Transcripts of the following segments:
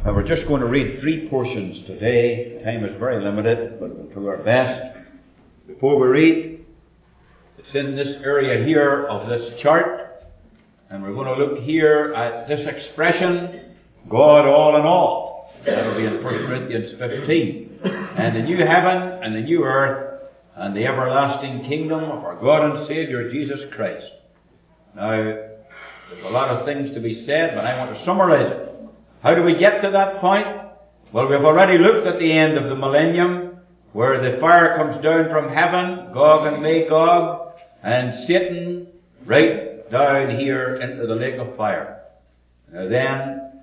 We're just going to read 3 portions today. Time is very limited, but we'll do our best. Before we read, it's in this area here of this chart, and we're going to look here at this expression, God all in all. That'll be in 1 Corinthians 15. And the new heaven and the new earth and the everlasting kingdom of our God and Saviour Jesus Christ. Now, there's a lot of things to be said, but I want to summarize it. How do we get to that point? Well, we've already looked at the end of the millennium, where the fire comes down from heaven, Gog and Magog, and Satan right down here into the lake of fire. Now then,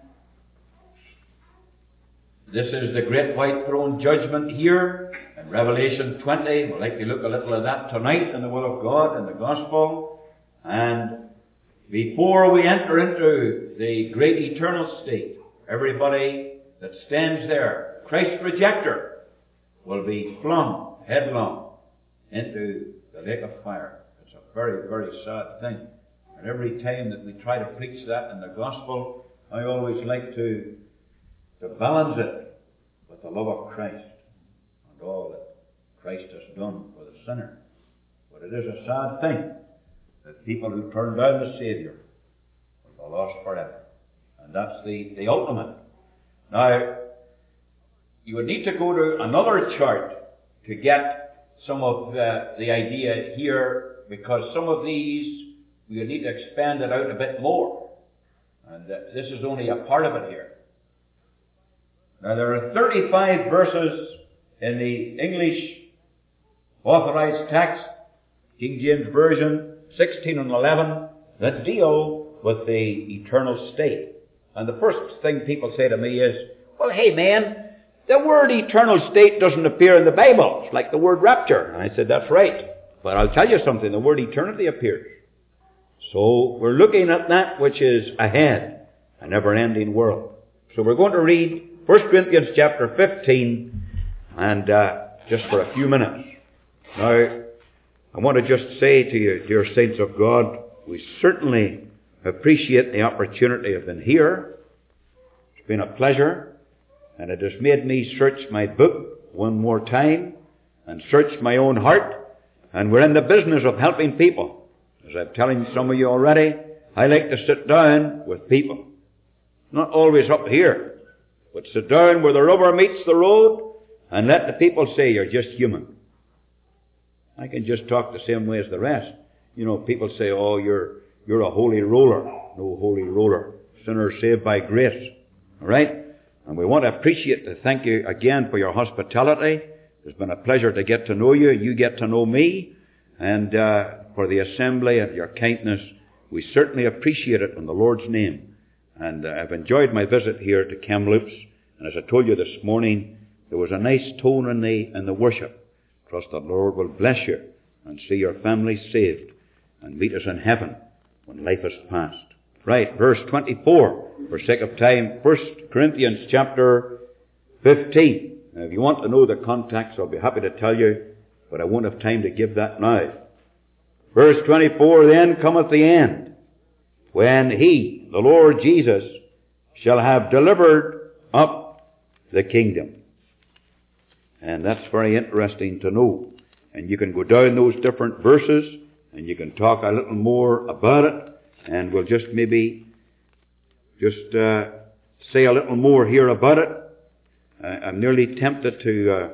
this is the great white throne judgment here in Revelation 20. We'll likely look a little at that tonight in the will of God and the gospel. And before we enter into the great eternal state, everybody that stands there, Christ's rejecter, will be flung headlong into the lake of fire. It's a very, very sad thing. And every time that we try to preach that in the gospel, I always like to balance it with the love of Christ and all that Christ has done for the sinner. But it is a sad thing that people who turn down the Saviour will be lost forever. And that's the ultimate. Now, you would need to go to another chart to get some of the idea here, because some of these we would need to expand it out a bit more. And this is only a part of it here. Now, there are 35 verses in the English Authorized Text, King James Version, 16 and 11, that deal with the eternal state. And the first thing people say to me is, well, hey man, the word eternal state doesn't appear in the Bible. It's like the word rapture. And I said, that's right. But I'll tell you something, the word eternity appears. So we're looking at that which is ahead, a never-ending world. So we're going to read 1 Corinthians chapter 15, and just for a few minutes. Now, I want to just say to you, dear saints of God, we certainly appreciate the opportunity of being here. It's been a pleasure, and it has made me search my book one more time and search my own heart. And we're in the business of helping people. As I'm telling some of you already, I like to sit down with people. Not always up here, but sit down where the rubber meets the road and let the people say you're just human. I can just talk the same way as the rest. You know, people say, oh, you're a holy roller. No holy roller. Sinners saved by grace. All right? And we want to appreciate to thank you again for your hospitality. It's been a pleasure to get to know you. You get to know me. And for the assembly and your kindness, we certainly appreciate it in the Lord's name. And I've enjoyed my visit here to Kamloops. And as I told you this morning, there was a nice tone in the worship. Trust that the Lord will bless you and see your family saved and meet us in heaven when life is past. Right, verse 24, for sake of time, 1 Corinthians chapter 15. Now, if you want to know the context, I'll be happy to tell you, but I won't have time to give that now. Verse 24, then cometh the end, when he, the Lord Jesus, shall have delivered up the kingdom. And that's very interesting to know. And you can go down those different verses, and you can talk a little more about it. And we'll just maybe say a little more here about it. I'm nearly tempted to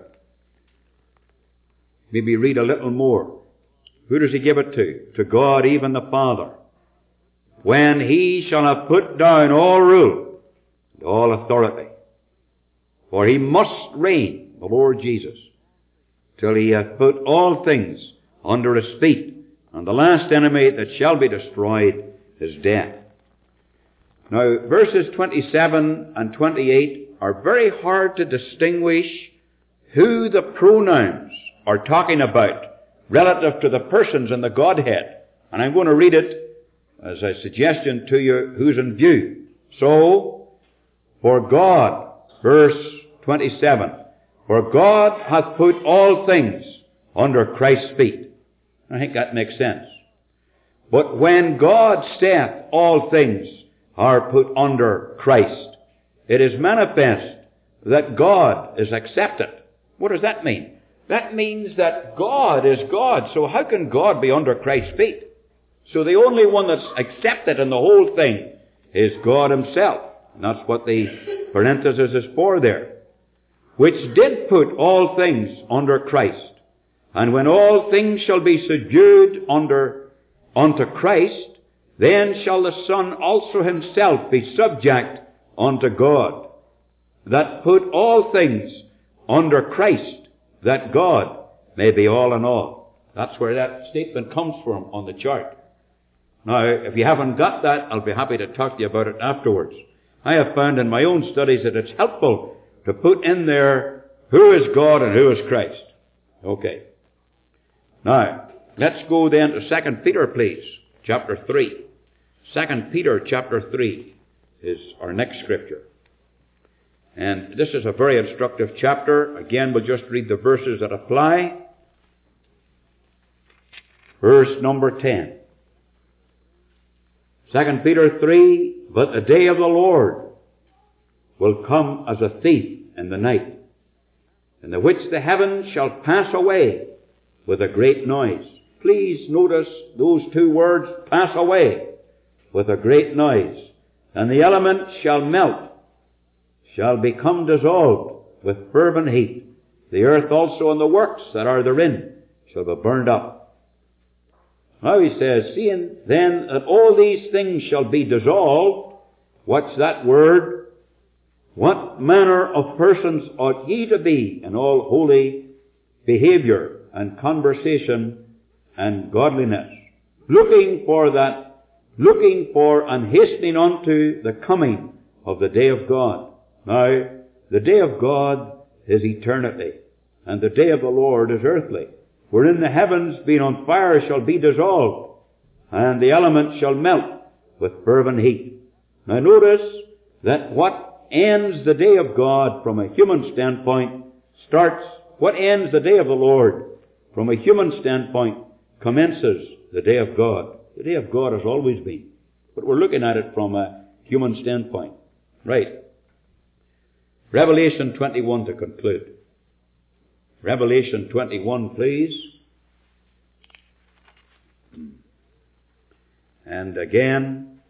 maybe read a little more. Who does he give it to? To God, even the Father. When he shall have put down all rule, and all authority. For he must reign, the Lord Jesus, till he hath put all things under his feet. And the last enemy that shall be destroyed is death. Now, verses 27 and 28 are very hard to distinguish who the pronouns are talking about relative to the persons in the Godhead. And I'm going to read it as a suggestion to you who's in view. So, for God, verse 27, for God hath put all things under Christ's feet. I think that makes sense. But when God saith all things are put under Christ, it is manifest that God is accepted. What does that mean? That means that God is God. So how can God be under Christ's feet? So the only one that's accepted in the whole thing is God himself. And that's what the parenthesis is for there. Which did put all things under Christ. And when all things shall be subdued unto Christ, then shall the Son also himself be subject unto God. That put all things under Christ, that God may be all in all. That's where that statement comes from on the chart. Now, if you haven't got that, I'll be happy to talk to you about it afterwards. I have found in my own studies that it's helpful to put in there who is God and who is Christ. Okay. Now, let's go then to 2 Peter, please, chapter 3. 2 Peter, chapter 3 is our next scripture. And this is a very instructive chapter. Again, we'll just read the verses that apply. Verse number 10. 2 Peter 3, but the day of the Lord will come as a thief in the night, in the which the heavens shall pass away with a great noise. Please notice those two words, pass away with a great noise. And the elements shall melt, shall become dissolved with fervent heat. The earth also and the works that are therein shall be burned up. Now he says, seeing then that all these things shall be dissolved, what's that word? What manner of persons ought ye to be in all holy behavior and conversation and godliness, looking for and hastening unto the coming of the day of God. Now, the day of God is eternity, and the day of the Lord is earthly, wherein the heavens being on fire shall be dissolved, and the elements shall melt with fervent heat. Now notice that what ends the day of God from a human standpoint what ends the day of the Lord from a human standpoint commences the day of God. The day of God has always been, but we're looking at it from a human standpoint. Right. Revelation 21 to conclude. Revelation 21, please. And again,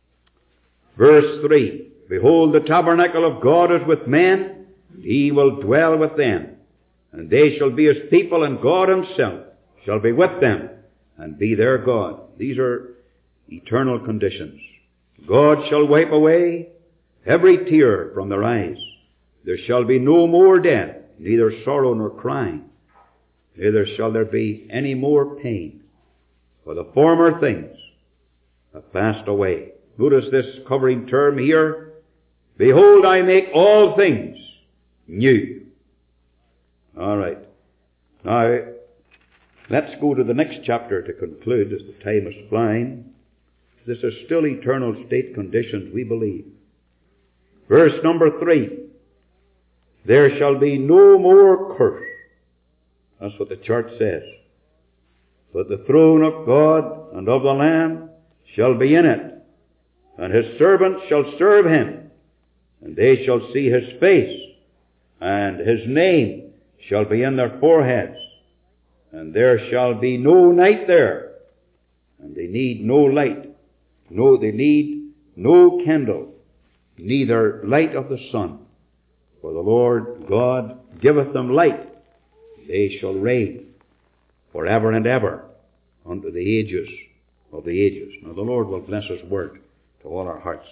verse 3. Behold, the tabernacle of God is with men, and he will dwell with them. And they shall be his people, and God himself shall be with them, and be their God. These are eternal conditions. God shall wipe away every tear from their eyes. There shall be no more death, neither sorrow nor crying, neither shall there be any more pain, for the former things have passed away. Notice this covering term here. Behold, I make all things new. All right. Now, let's go to the next chapter to conclude, as the time is flying. This is still eternal state conditions, we believe. Verse number 3. There shall be no more curse. That's what the church says. But the throne of God and of the Lamb shall be in it, and his servants shall serve him, and they shall see his face, and his name shall be in their foreheads. And there shall be no night there, and they need no light. No, they need no candle, neither light of the sun. For the Lord God giveth them light. They shall reign forever and ever unto the ages of the ages. Now the Lord will bless his word to all our hearts.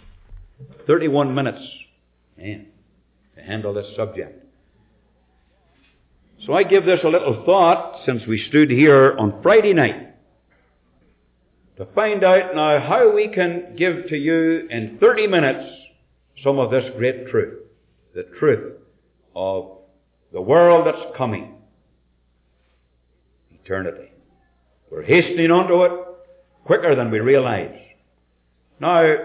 31 minutes to handle this subject. So I give this a little thought since we stood here on Friday night to find out now how we can give to you in 30 minutes some of this great truth. The truth of the world that's coming. Eternity. We're hastening onto it quicker than we realize. Now,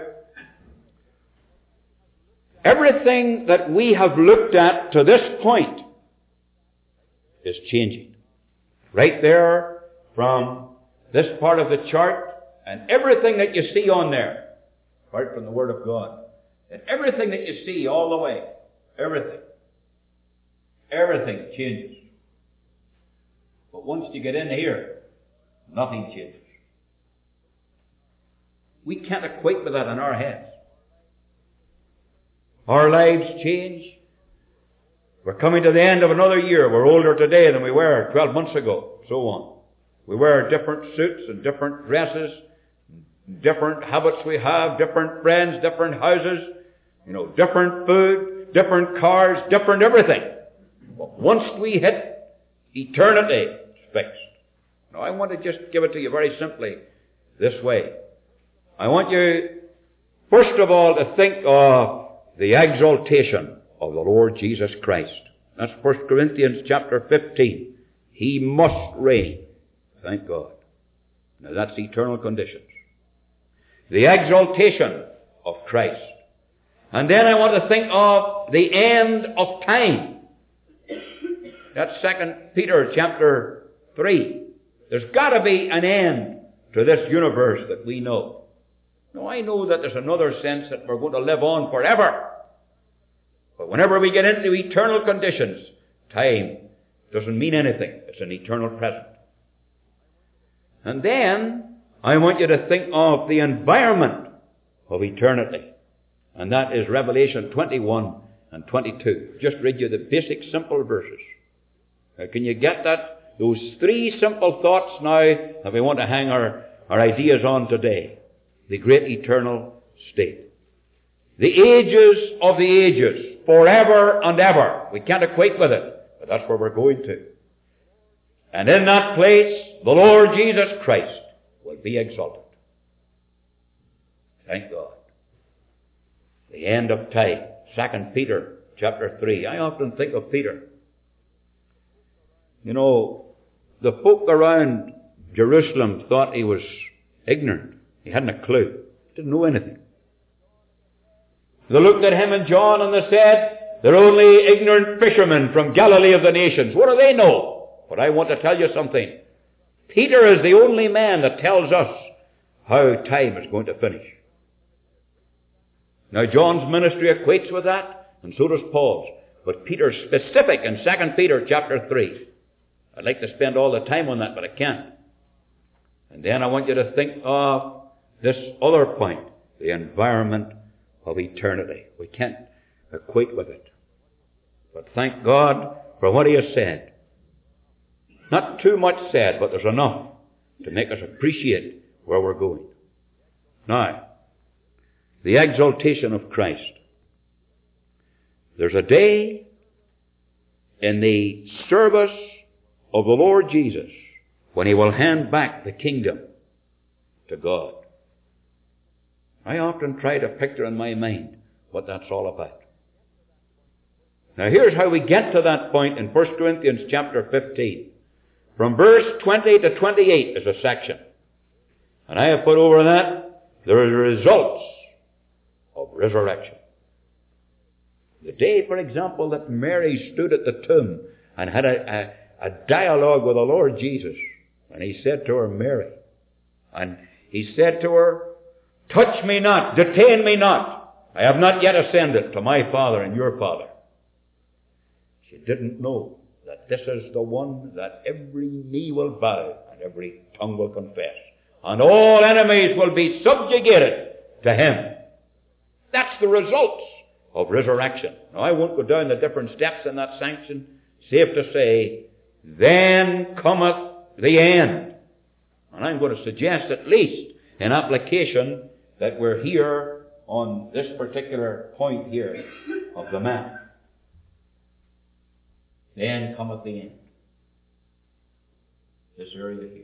everything that we have looked at to this point is changing. Right there from this part of the chart, and everything that you see on there, apart from the Word of God, And everything that you see all the way, everything changes. But once you get in here, nothing changes. We can't equate with that in our heads. Our lives change. We're coming to the end of another year. We're older today than we were 12 months ago, so on. We wear different suits and different dresses, different habits we have, different friends, different houses, different food, different cars, different everything. But once we hit eternity, it's fixed. Now I want to just give it to you very simply this way. I want you, first of all, to think of the exaltation of the Lord Jesus Christ. That's 1 Corinthians chapter 15. He must reign. Thank God. Now that's eternal conditions. The exaltation of Christ. And then I want to think of the end of time. That's 2 Peter chapter 3. There's got to be an end to this universe that we know. Now I know that there's another sense that we're going to live on forever. But whenever we get into eternal conditions, time doesn't mean anything. It's an eternal present. And then I want you to think of the environment of eternity. And that is Revelation 21 and 22. Just read you the basic simple verses. Now, can you get that? Those three simple thoughts now that we want to hang our ideas on today. The great eternal state. The ages of the ages, forever and ever. We can't equate with it, but that's where we're going to. And in that place, the Lord Jesus Christ will be exalted. Thank God. The end of time. 2 Peter chapter 3. I often think of Peter. The folk around Jerusalem thought he was ignorant. He hadn't a clue. He didn't know anything. They looked at him and John and they said, they're only ignorant fishermen from Galilee of the nations. What do they know? But I want to tell you something. Peter is the only man that tells us how time is going to finish. Now John's ministry equates with that, and so does Paul's. But Peter's specific in 2 Peter chapter 3. I'd like to spend all the time on that, but I can't. And then I want you to think of this other point, the environment of eternity. We can't equate with it. But thank God for what he has said. Not too much said, but there's enough to make us appreciate where we're going. Now, the exaltation of Christ. There's a day in the service of the Lord Jesus when he will hand back the kingdom to God. I often try to picture in my mind what that's all about. Now here's how we get to that point in 1 Corinthians chapter 15. From verse 20 to 28 is a section. And I have put over that the results of resurrection. The day, for example, that Mary stood at the tomb and had a dialogue with the Lord Jesus. And he said to her, Mary. And he said to her, touch me not, detain me not. I have not yet ascended to my Father and your Father. She didn't know that this is the one that every knee will bow and every tongue will confess. And all enemies will be subjugated to him. That's the results of resurrection. Now I won't go down the different steps in that sanction. Safe to say, then cometh the end. And I'm going to suggest at least in application that we're here on this particular point here of the map. Then cometh the end. This area here.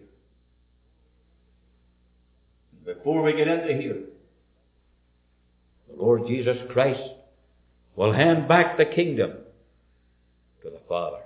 Before we get into here, the Lord Jesus Christ will hand back the kingdom to the Father.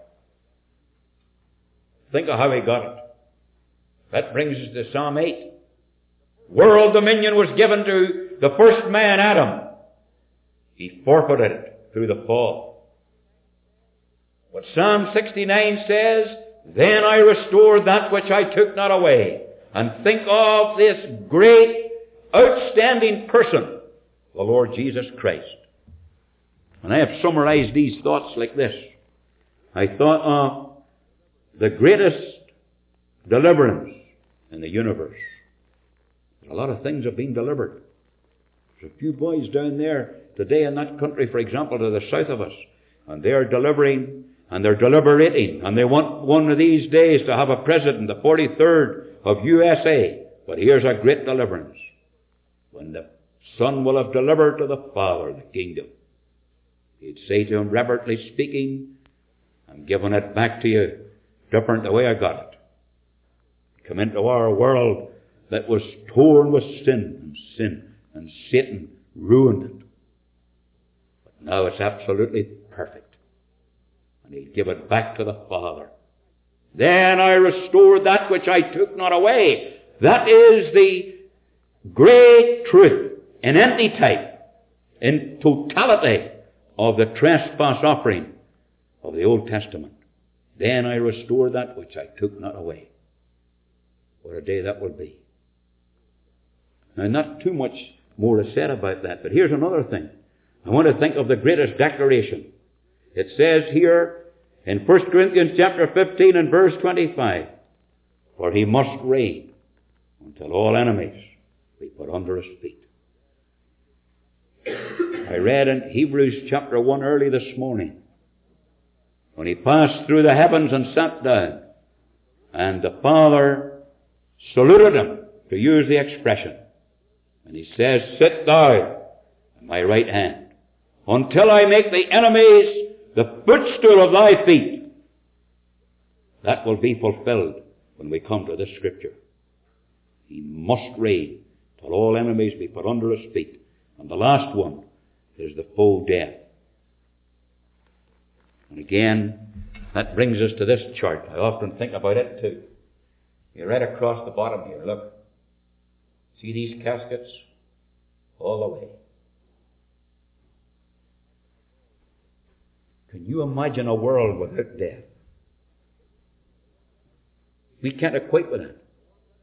Think of how he got it. That brings us to Psalm 8. World dominion was given to the first man, Adam. He forfeited it through the fall. But Psalm 69 says, then I restored that which I took not away. And think of this great, outstanding person the Lord Jesus Christ. And I have summarized these thoughts like this. I thought of the greatest deliverance in the universe. A lot of things have been delivered. There's a few boys down there today in that country, for example, to the south of us, and they're delivering and they're deliberating, and they want one of these days to have a president, the 43rd of USA. But here's a great deliverance. When the Son will have delivered to the Father the kingdom, he'd say to him, reverently speaking, I'm giving it back to you different the way I got it. Come into our world that was torn with sin, and Satan ruined it. But now it's absolutely perfect. And he'll give it back to the Father. Then I restored that which I took not away. That is the great truth in antitype, in totality of the trespass offering of the Old Testament. Then I restored that which I took not away. What a day that will be. Now, not too much more is said about that, but here's another thing. I want to think of the greatest declaration. It says here in 1 Corinthians chapter 15 and verse 25, for he must reign until all enemies be put under his feet. I read in Hebrews chapter 1 early this morning, when he passed through the heavens and sat down, and the Father saluted him, to use the expression. And he says, sit thou at my right hand, until I make the enemies the footstool of thy feet. That will be fulfilled when we come to this scripture. He must reign till all enemies be put under his feet. And the last one is the foe death. And again, that brings us to this chart. I often think about it too. You read across the bottom here, look. See these caskets? All the way. Can you imagine a world without death? We can't equate with it.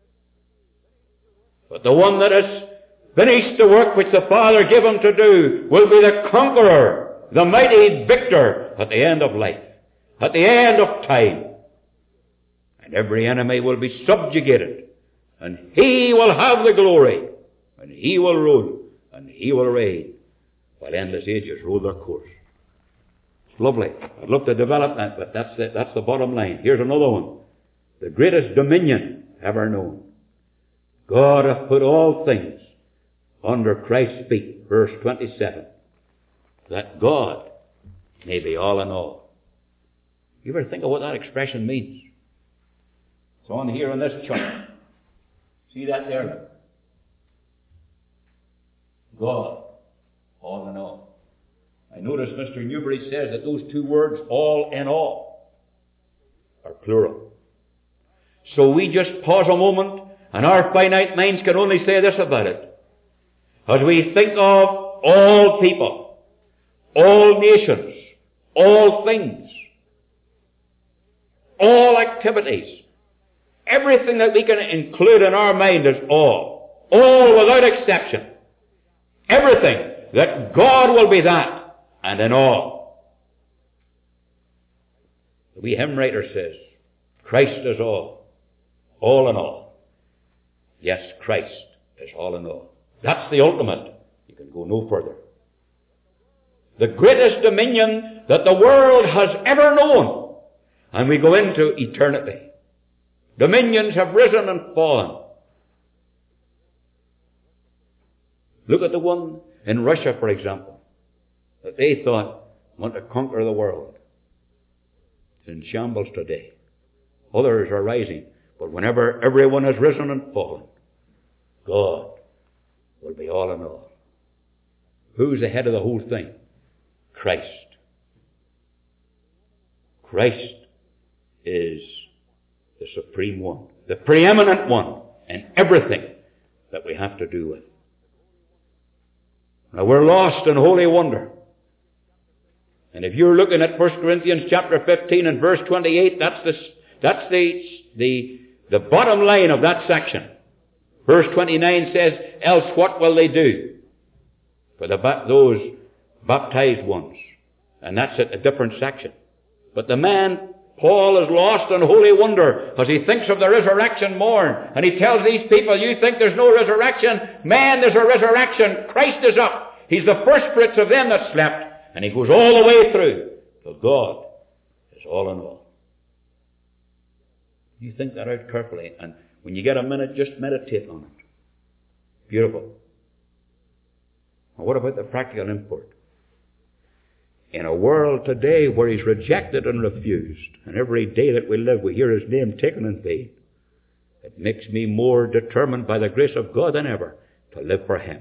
But the one that has finished the work which the Father gave him to do will be the conqueror, the mighty victor at the end of life, at the end of time. And every enemy will be subjugated, and he will have the glory, and he will rule, and he will reign, while endless ages rule their course. It's lovely. I'd love to develop that, but that's the bottom line. Here's another one. The greatest dominion ever known. God hath put all things under Christ's feet, verse 27, that God may be all in all. You ever think of what that expression means? It's on here on this chart. See that there? God, all in all. I notice Mr. Newbury says that those two words, all in all, are plural. So we just pause a moment, and our finite minds can only say this about it. As we think of all people, all nations, all things, all activities, everything that we can include in our mind is all without exception. Everything, that God will be that, and in all. The wee hymn writer says, Christ is all in all. Yes, Christ is all in all. That's the ultimate. You can go no further. The greatest dominion that the world has ever known. And we go into eternity. Dominions have risen and fallen. Look at the one in Russia, for example, that they thought want to conquer the world. It's in shambles today. Others are rising. But whenever everyone has risen and fallen, God will be all in all. Who's the head of the whole thing? Christ. Christ is the supreme one, the preeminent one in everything that we have to do with. Now we're lost in holy wonder. And if you're looking at 1 Corinthians chapter 15 and verse 28, that's the bottom line of that section. Verse 29 says, else what will they do? for those baptized ones. And that's at a different section. But the man, Paul, is lost in holy wonder as he thinks of the resurrection morn. And he tells these people, you think there's no resurrection? Man, there's a resurrection. Christ is up. He's the first fruits of them that slept. And he goes all the way through till God is all in all. You think that out carefully, and when you get a minute, just meditate on it. Beautiful. Well, what about the practical import? In a world today where he's rejected and refused, and every day that we live we hear his name taken in vain, it makes me more determined by the grace of God than ever to live for him.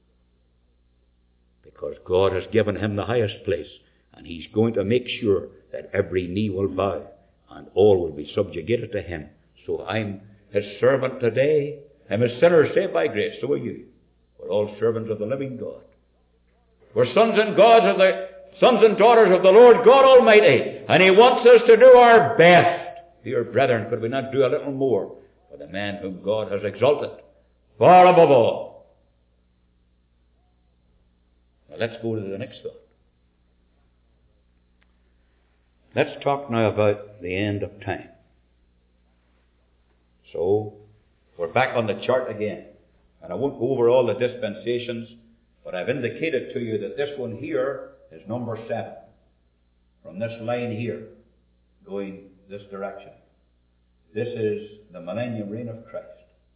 Because God has given him the highest place, and he's going to make sure that every knee will bow and all will be subjugated to him. So I'm his servant today. I'm a sinner saved by grace. So are you. We're all servants of the living God. We're sons and daughters of the Lord God Almighty. And he wants us to do our best. Dear brethren, could we not do a little more for the man whom God has exalted far above all? Now let's go to the next thought. Let's talk now about the end of time. So, we're back on the chart again. And I won't go over all the dispensations, but I've indicated to you that this one here is number 7. From this line here, going this direction. This is the millennium reign of Christ.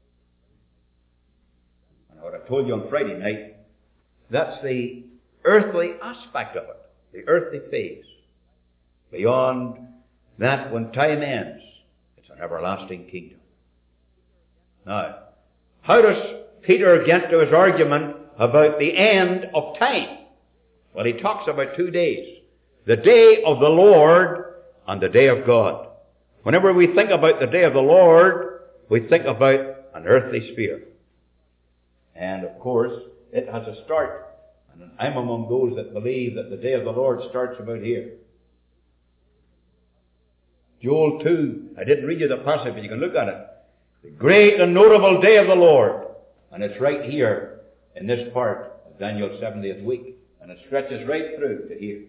And what I told you on Friday night, that's the earthly aspect of it, the earthly phase. Beyond that, when time ends, it's an everlasting kingdom. Now, how does Peter get to his argument about the end of time? Well, he talks about 2 days. The day of the Lord and the day of God. Whenever we think about the day of the Lord, we think about an earthly sphere. And of course, it has a start. And I'm among those that believe that the day of the Lord starts about here. Joel 2, I didn't read you the passage, but you can look at it. The great and notable day of the Lord. And it's right here in this part of Daniel's 70th week. And it stretches right through to here.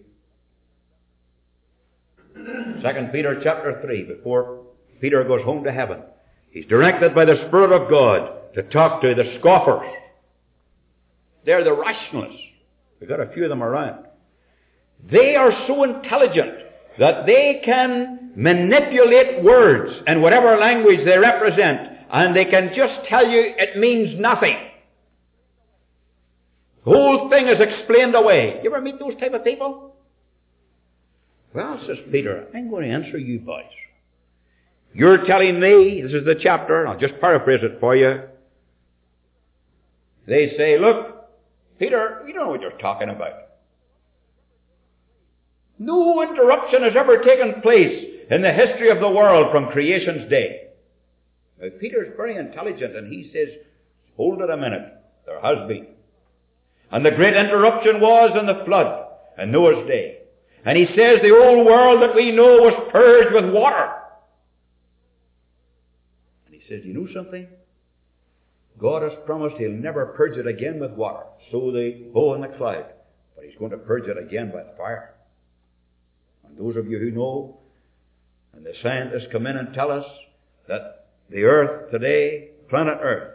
2 Peter chapter 3, before Peter goes home to heaven, he's directed by the Spirit of God to talk to the scoffers. They're the rationalists. We've got a few of them around. They are so intelligent that they can manipulate words in whatever language they represent, and they can just tell you it means nothing. The whole thing is explained away. You ever meet those type of people? Well, says Peter, I'm going to answer you boys. You're telling me, this is the chapter, I'll just paraphrase it for you. They say, look, Peter, you don't know what you're talking about. No interruption has ever taken place in the history of the world from creation's day. Now, Peter's very intelligent, and he says, hold it a minute. There has been. And the great interruption was in the flood in Noah's day. And he says the old world that we know was purged with water. And he says, you know something? God has promised he'll never purge it again with water. So they bow in the cloud. But he's going to purge it again by fire. And those of you who know, and the scientists come in and tell us that the earth today, planet Earth,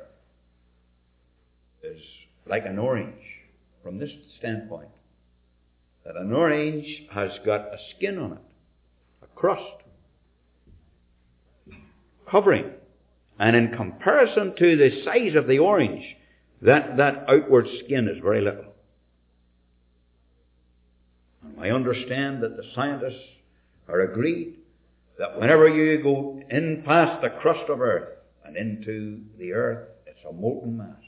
is like an orange from this standpoint. That an orange has got a skin on it, a crust, covering. And in comparison to the size of the orange, that outward skin is very little. And I understand that the scientists are agreed that whenever you go in past the crust of earth and into the earth, it's a molten mass.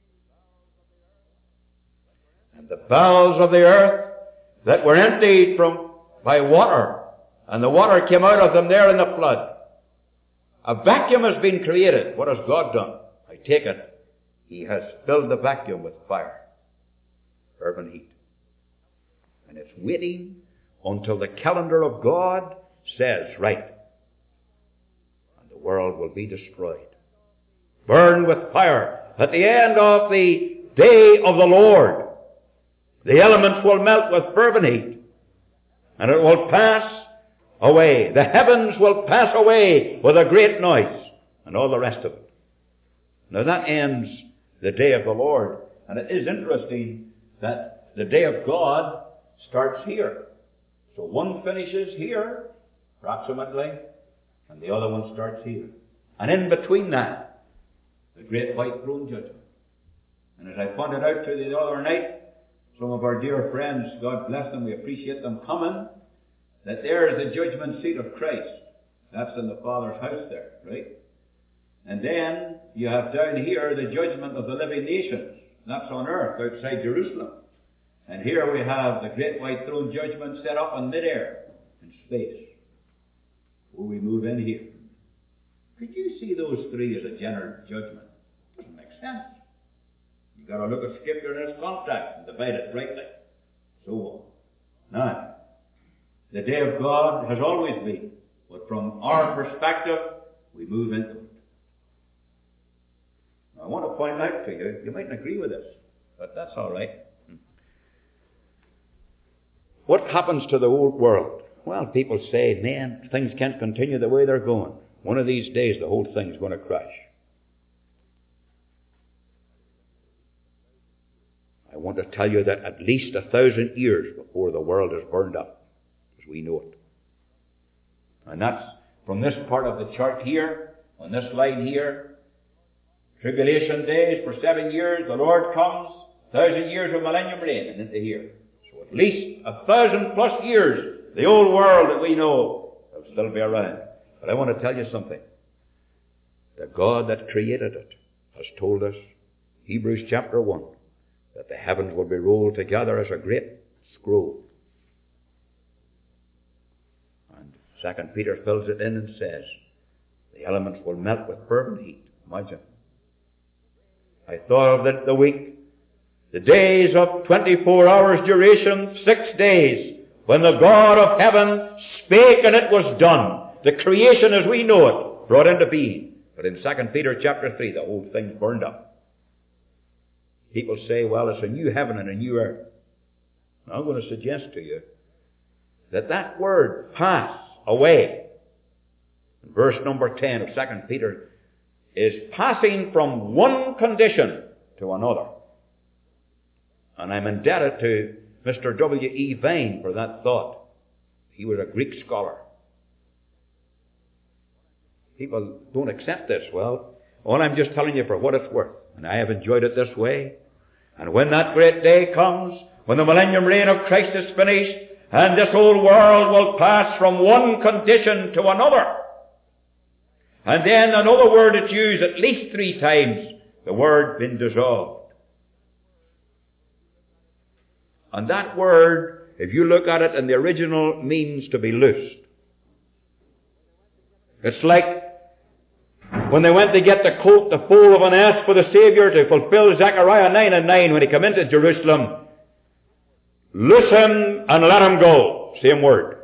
And the bowels of the earth that were emptied by water, and the water came out of them there in the flood. A vacuum has been created. What has God done? I take it, he has filled the vacuum with fire, fervent heat. And it's waiting until the calendar of God says, right, and the world will be destroyed, burned with fire at the end of the day of the Lord. The elements will melt with fervent heat, and it will pass away. The heavens will pass away with a great noise, and all the rest of it. Now that ends the day of the Lord. And it is interesting that the day of God starts here. So one finishes here, approximately, and the other one starts here. And in between that, the great white throne judgment. And as I pointed out to you the other night, some of our dear friends, God bless them, we appreciate them coming, that there is the judgment seat of Christ. That's in the Father's house there, right? And then you have down here the judgment of the living nations. That's on earth, outside Jerusalem. And here we have the great white throne judgment set up in midair, in space. Will we move in here? Could you see those three as a general judgment? Doesn't make sense. You've got to look at Scripture in its context and divide it rightly. So on. Now, the day of God has always been, but from our perspective, we move into it. I want to point out to you, you mightn't agree with this, but that's all right. What happens to the old world? Well, people say, man, things can't continue the way they're going. One of these days, the whole thing's going to crash. I want to tell you that at least 1,000 years before the world is burned up, as we know it. And that's from this part of the chart here, on this line here. Tribulation days for 7 years, the Lord comes, 1,000 years of millennium reign, and into here. So at least 1,000+ years, the old world that we know will still be around. But I want to tell you something. The God that created it has told us, Hebrews chapter 1, that the heavens will be rolled together as a great scroll. And 2 Peter fills it in and says, the elements will melt with fervent heat. Imagine. I thought of it the week, the days of 24 hours duration, 6 days, when the God of heaven spake and it was done. The creation as we know it, brought into being. But in 2 Peter chapter 3, the whole thing's burned up. People say, well, it's a new heaven and a new earth. Now, I'm going to suggest to you that that word, pass away, in verse number 10 of 2 Peter, is passing from one condition to another. And I'm indebted to Mr. W.E. Vine for that thought. He was a Greek scholar. People don't accept this. Well, all I'm just telling you for what it's worth. And I have enjoyed it this way. And when that great day comes, when the millennium reign of Christ is finished, and this whole world will pass from one condition to another. And then another word that's used at least 3 times, the word been dissolved. And that word, if you look at it in the original, means to be loosed. It's like when they went to get the colt, the foal of an ass for the Savior to fulfill Zechariah 9:9 when he came into Jerusalem. Loose him and let him go. Same word.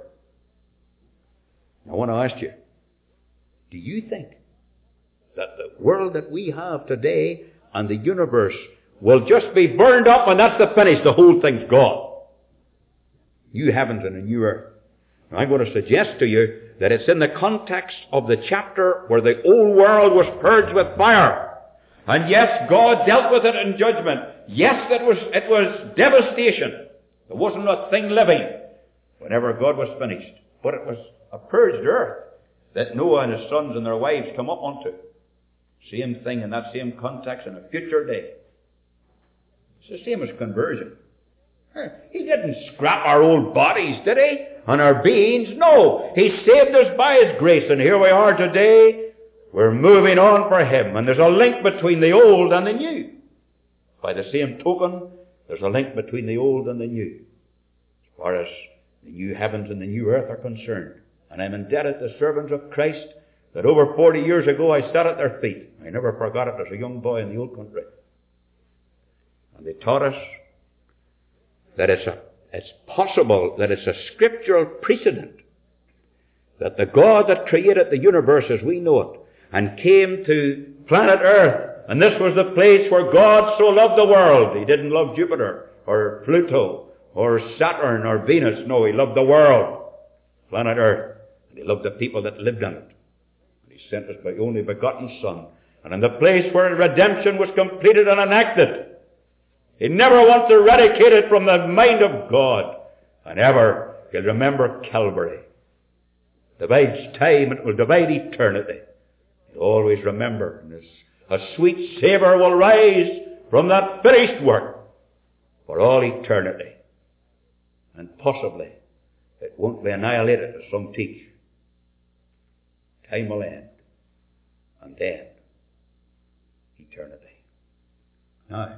I want to ask you, do you think that the world that we have today and the universe will just be burned up and that's the finish, the whole thing's gone? New heavens and a new earth. Now, I'm going to suggest to you that it's in the context of the chapter where the old world was purged with fire. And yes, God dealt with it in judgment. Yes, it was devastation. There wasn't a thing living whenever God was finished. But it was a purged earth that Noah and his sons and their wives come up onto. Same thing in that same context in a future day. It's the same as conversion. He didn't scrap our old bodies, did he? And our beings? No. He saved us by His grace. And here we are today. We're moving on for Him. And there's a link between the old and the new. By the same token, there's a link between the old and the new. As far as the new heavens and the new earth are concerned. And I'm indebted to servants of Christ that over 40 years ago I sat at their feet. I never forgot it as a young boy in the old country. And they taught us that it's possible that it's a scriptural precedent that the God that created the universe as we know it and came to planet Earth, and this was the place where God so loved the world. He didn't love Jupiter or Pluto or Saturn or Venus. No, he loved the world, planet Earth. And he loved the people that lived on it. And he sent us by only begotten Son. And in the place where redemption was completed and enacted, he never once eradicated from the mind of God. And ever he'll remember Calvary. Divides time, it will divide eternity. He'll always remember. And a sweet savour will rise from that finished work for all eternity. And possibly it won't be annihilated, as some teach. Time will end. And then eternity. Now,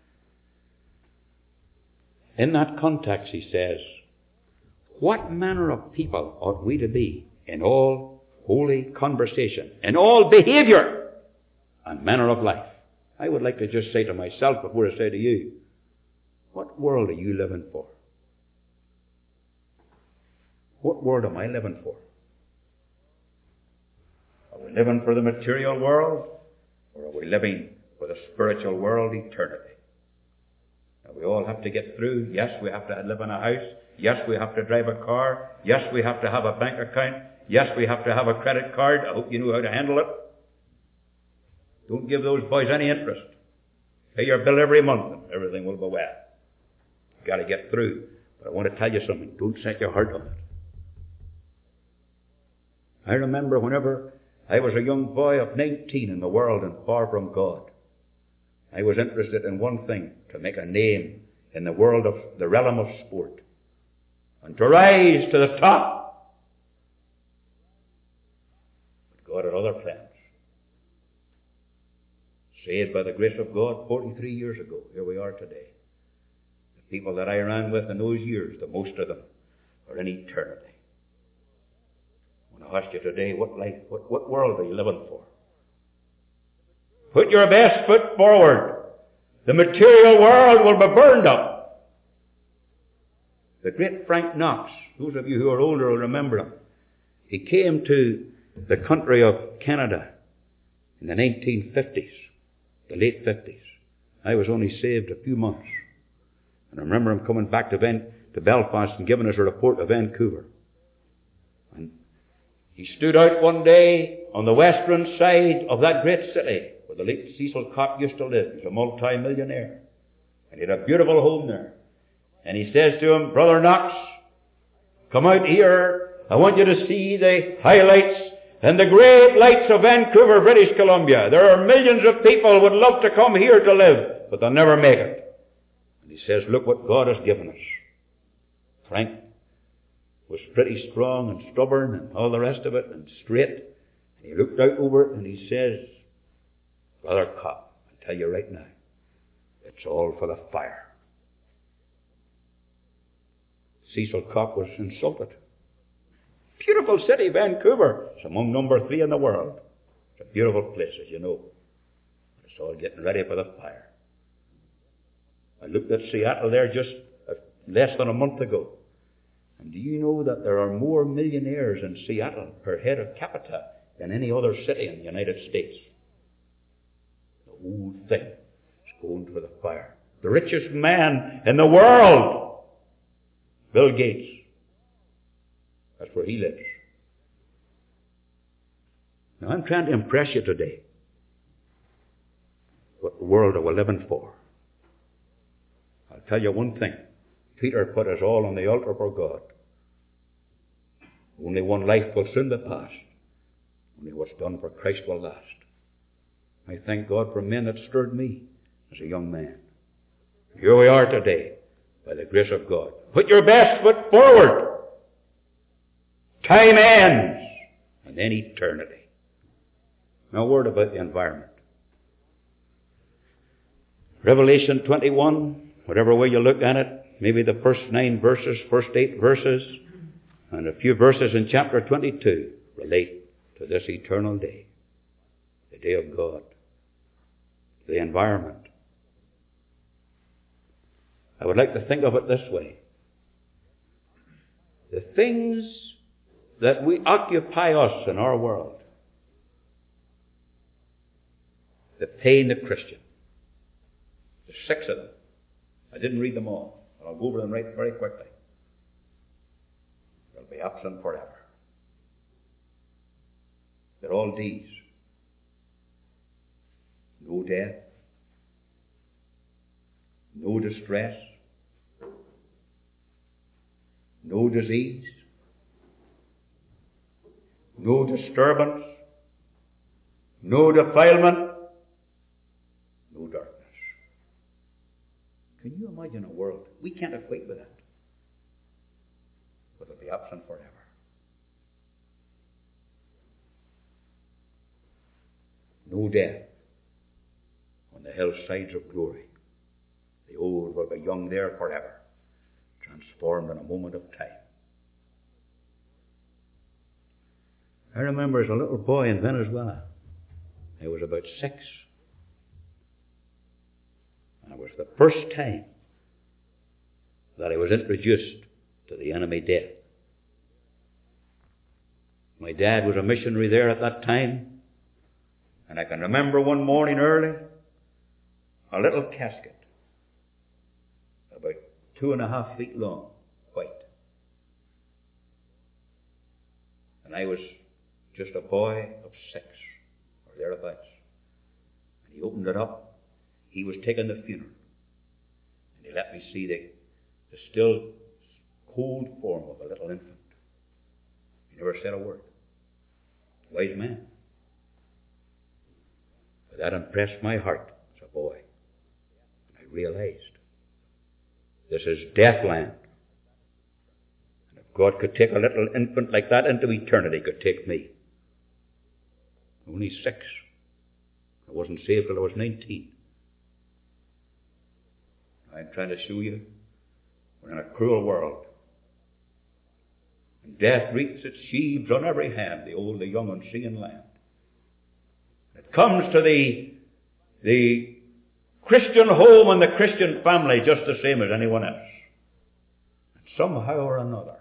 in that context, he says, what manner of people ought we to be in all holy conversation, in all behavior and manner of life? I would like to just say to myself before I say to you, what world are you living for? What world am I living for? Are we living for the material world, or are we living for the spiritual world, eternity? Now, we all have to get through. Yes, we have to live in a house. Yes, we have to drive a car. Yes, we have to have a bank account. Yes, we have to have a credit card. I hope you know how to handle it. Don't give those boys any interest. Pay your bill every month and everything will go well. You've got to get through. But I want to tell you something. Don't set your heart on it. I remember whenever I was a young boy of 19 in the world and far from God, I was interested in one thing, to make a name in the world of the realm of sport and to rise to the top. But God had other plans. Saved by the grace of God 43 years ago. Here we are today. The people that I ran with in those years, the most of them, are in eternity. I want to ask you today, what life, what world are you living for? Put your best foot forward. The material world will be burned up. The great Frank Knox, those of you who are older will remember him. He came to the country of Canada in the 1950s, the late 50s. I was only saved a few months. And I remember him coming back to Belfast and giving us a report of Vancouver. And he stood out one day on the western side of that great city where the late Cecil Copp used to live. He's a multi-millionaire. And he had a beautiful home there. And he says to him, Brother Knox, come out here. I want you to see the highlights and the great lights of Vancouver, British Columbia. There are millions of people who would love to come here to live, but they'll never make it. And he says, look what God has given us. Frank was pretty strong and stubborn and all the rest of it and straight. And he looked out over it and he says, Brother Copp, I tell you right now, it's all for the fire. Cecil Copp was insulted. Beautiful city, Vancouver. It's among number 3 in the world. It's a beautiful place, as you know. It's all getting ready for the fire. I looked at Seattle there just less than a month ago. And do you know that there are more millionaires in Seattle per head of capita than any other city in the United States? The whole thing is going for the fire. The richest man in the world, Bill Gates. That's where he lives. Now I'm trying to impress you today. What world are we living for? I'll tell you one thing. Peter put us all on the altar for God. Only one life will soon be past. Only what's done for Christ will last. I thank God for men that stirred me as a young man. Here we are today, by the grace of God. Put your best foot forward. Time ends, and then eternity. Now a word about the environment. Revelation 21, whatever way you look at it, maybe the first 9 verses, first 8 verses, and a few verses in chapter 22 relate to this eternal day, the day of God, the environment. I would like to think of it this way. The things that we occupy us in our world, that pain the Christian, there's 6 of them. I didn't read them all, but I'll go over them right very quickly. They'll be absent forever. They're all D's. No death, no distress, no disease, no disturbance, no defilement, no darkness. Can you imagine a world? We can't equate with that. But it'll be absent forever. No death on the hillsides of glory. The old will be young there forever, transformed in a moment of time. I remember as a little boy in Venezuela, I was about 6. And it was the first time that I was introduced to the enemy death. My dad was a missionary there at that time, and I can remember one morning early, a little casket, about 2.5 feet long, white. And I was just a boy of 6, or thereabouts. And he opened it up. He was taking the funeral. And he let me see the still cold form of a little infant. He never said a word. Wise man. But that impressed my heart as a boy. And I realized this is Deathland. And if God could take a little infant like that into eternity, He could take me. Only 6. I wasn't saved till I was 19. I'm trying to show you we're in a cruel world. And death reaps its sheaves on every hand, the old, the young, and sea and land. It comes to the Christian home and the Christian family just the same as anyone else. And somehow or another,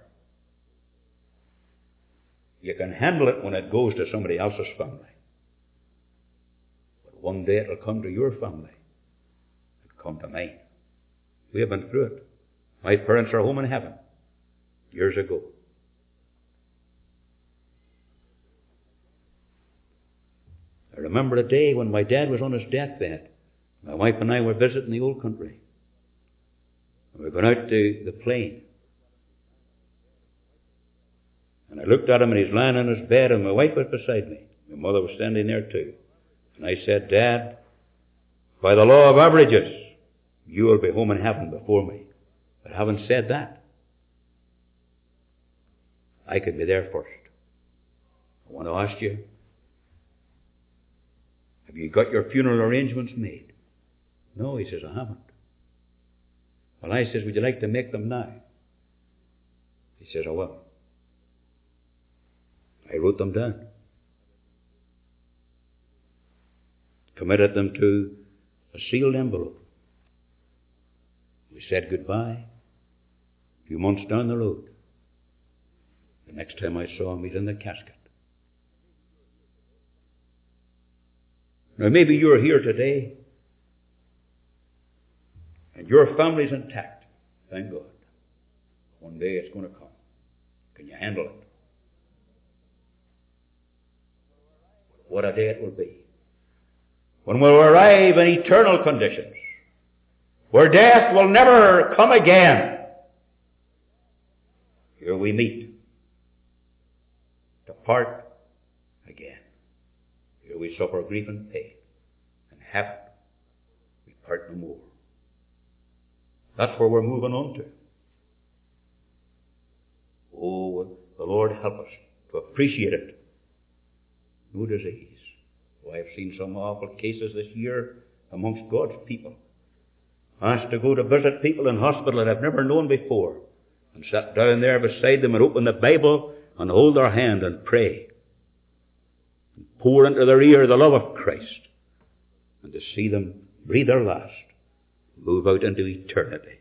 you can handle it when it goes to somebody else's family. But one day it'll come to your family. It'll come to mine. We have been through it. My parents are home in heaven years ago. I remember a day when my dad was on his deathbed. My wife and I were visiting the old country. And we were going out to the plain. And I looked at him and he's lying on his bed and my wife was beside me. My mother was standing there too. And I said, Dad, by the law of averages, you will be home in heaven before me. But having said that, I could be there first. I want to ask you, have you got your funeral arrangements made? No, he says, I haven't. Well, I says, would you like to make them now? He says, I will. I wrote them down. Committed them to a sealed envelope. We said goodbye. A few months down the road, the next time I saw him, he's in the casket. Now maybe you're here today and your family's intact. Thank God. One day it's going to come. Can you handle it? What a day it will be. When we'll arrive in eternal conditions, where death will never come again. Here we meet to part again. Here we suffer grief and pain. And heaven, we part no more. That's where we're moving on to. Oh, the Lord help us to appreciate it. No disease. Oh, I've seen some awful cases this year amongst God's people. Asked to go to visit people in hospital that I've never known before, and sat down there beside them and open the Bible and hold their hand and pray. And pour into their ear the love of Christ. And to see them breathe their last, move out into eternity.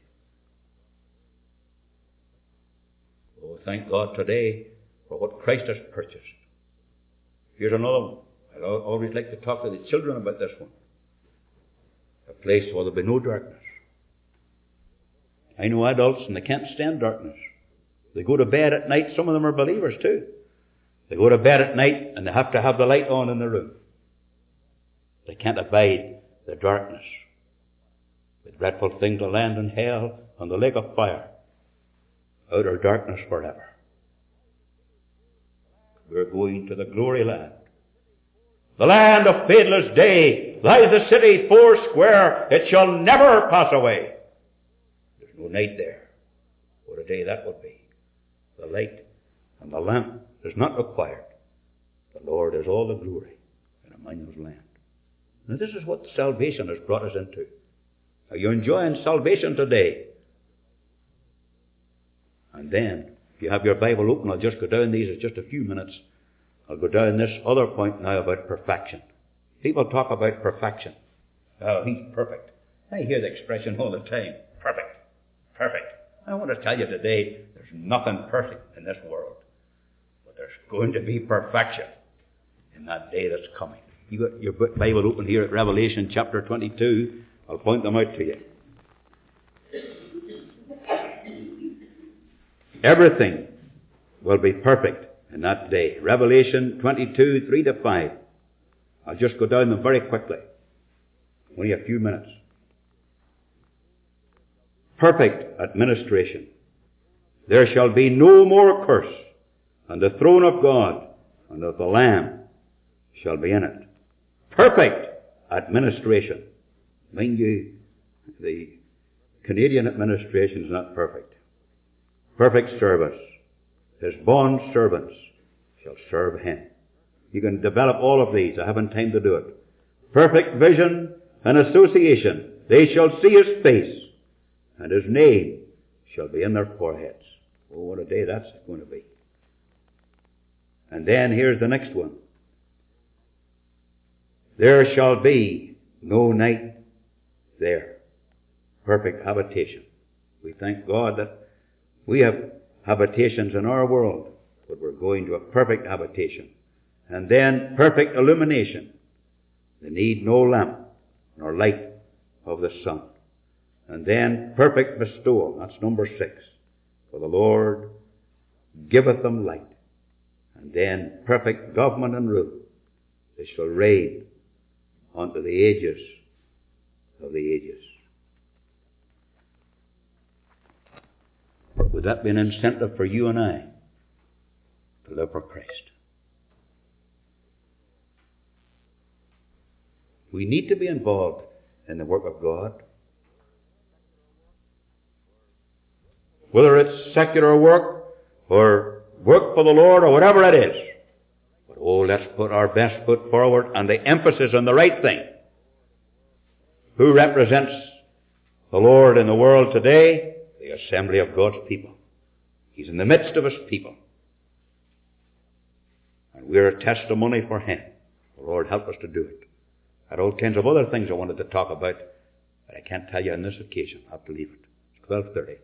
Oh, thank God today for what Christ has purchased. Here's another one. I always like to talk to the children about this one. A place where there'll be no darkness. I know adults and they can't stand darkness. They go to bed at night. Some of them are believers too. They go to bed at night and they have to have the light on in the room. They can't abide the darkness. The dreadful thing to land in hell and the lake of fire. Outer darkness forever. We're going to the glory land. The land of fadeless day lies the city foursquare. It shall never pass away. There's no night there. What a day that would be. The light and the lamp is not required. The Lord is all the glory in Emmanuel's land. Now this is what salvation has brought us into. Are you enjoying salvation today? And then, if you have your Bible open, I'll just go down these in just a few minutes. I'll go down this other point now about perfection. People talk about perfection. Oh, he's perfect. I hear the expression all the time. Perfect. Perfect. I want to tell you today, there's nothing perfect in this world. But there's going to be perfection in that day that's coming. You got your Bible open here at Revelation chapter 22. I'll point them out to you. Everything will be perfect in that day. Revelation 22, 3 to 5. I'll just go down them very quickly. Only a few minutes. Perfect administration. There shall be no more curse, and the throne of God and of the Lamb shall be in it. Perfect administration. Mind you, the Canadian administration is not perfect. Perfect service. His bond servants shall serve him. You can develop all of these. I haven't time to do it. Perfect vision and association. They shall see his face, and his name shall be in their foreheads. Oh, what a day that's going to be. And then here's the next one. There shall be no night there. Perfect habitation. We thank God that we have habitations in our world, but we're going to a perfect habitation. And then perfect illumination. They need no lamp nor light of the sun. And then perfect bestowal. That's number 6. For the Lord giveth them light. And then perfect government and rule. They shall reign unto the ages of the ages. Would that be an incentive for you and I to live for Christ? We need to be involved in the work of God. Whether it's secular work or work for the Lord or whatever it is. But oh, let's put our best foot forward and the emphasis on the right thing. Who represents the Lord in the world today? The assembly of God's people. He's in the midst of his people. And we're a testimony for him. The Lord help us to do it. I had all kinds of other things I wanted to talk about, but I can't tell you on this occasion. I'll have to leave it. It's 12:30.